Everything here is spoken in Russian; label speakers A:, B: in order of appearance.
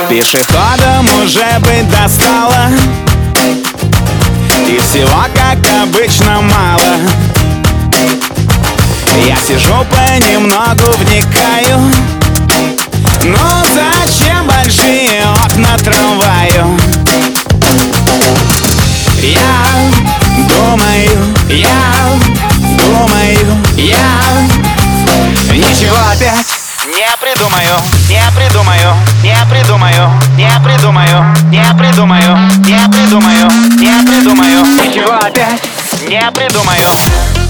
A: Пешеходам уже быть достало, и всего, как обычно, мало. Я сижу понемногу вникаю, но зачем большие окна трамваю? Я думаю, ничего опять не придумаю, не придумаю, не придумаю, не придумаю, не придумаю, не придумаю, не придумаю, ничего опять не придумаю.